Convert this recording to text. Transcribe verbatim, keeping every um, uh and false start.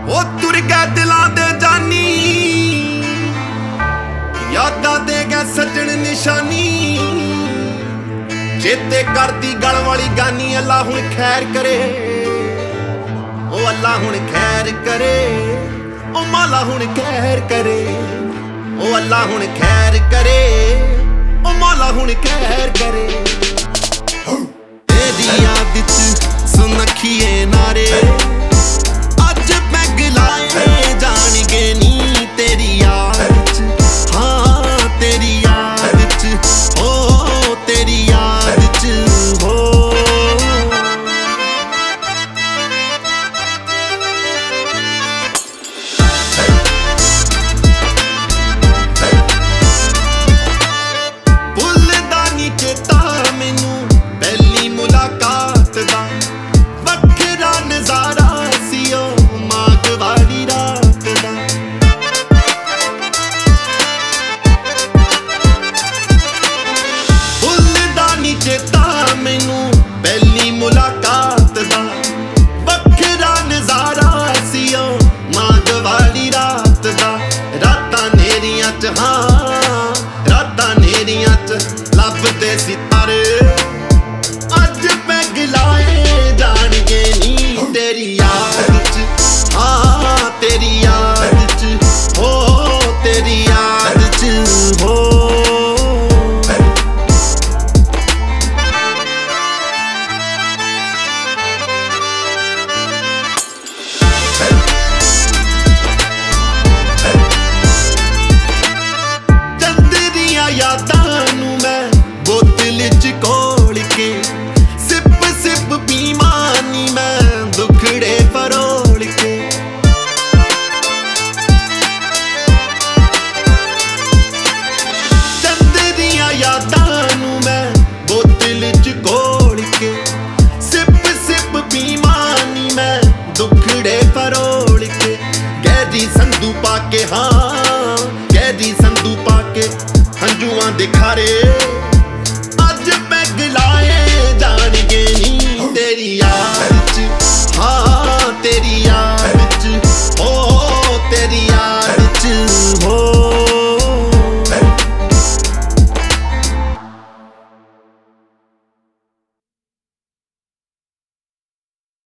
ਉਹ ਤੁਰ ਗਏ ਦਿਲਾਂ ਦੇ ਜਾਨੀ, ਯਾਦਾਂ ਦੇ ਗਏ ਸੱਜਣ ਨਿਸ਼ਾਨੀ। ਚੇਤੇ ਕਰਦੀ ਗਲ ਵਾਲੀ ਗਾਨੀ, ਅੱਲਾ ਹੁਣ ਖੈਰ ਕਰੇ, ਉਹ ਅੱਲਾ ਹੁਣ ਖੈਰ ਕਰੇ, ਉਹ ਮਾਲਾ ਹੁਣ ਖੈਰ ਕਰੇ, ਉਹ ਅੱਲਾ ਹੁਣ ਖੈਰ ਕਰੇ, ਉਹ ਮਾਲਾ ਹੁਣ ਖੈਰ ਕਰੇ। तेरी याद च सुनखिए नारे, अज पैग लाए जान गे नी तेरी याद च, हाँ तेरी याद च, ओ तेरी याद च हो। भुलदा नी चेता मैनू पहली मुलाकात दा, वखरा नजारा सी ओ माघ वाली रात दा। भुलदा नी चेता मैनू पहली मुलाकात दा, वखरा नजारा सी ओ माघ वाली रात दा। रातां नेरियां च, हाँ रातां नेरियां च लभदे सितारे, अज पैग लाए जान गे नी तेरी याद च, हाँ तेरी याद च, हो तेरी याद च हो। चंदरिया यादां नू मैं बोतल च घोल के, सिप सिप पीमानी मैं दुखड़े फरोल के। चंदरिया यादां नू मैं बोतल च घोल के, सिप सिप पीमानी मैं दुखड़े फरोल के। गहरी संधू पाके, हाँ गहरी संधू पाके हंजुआं दे खारे,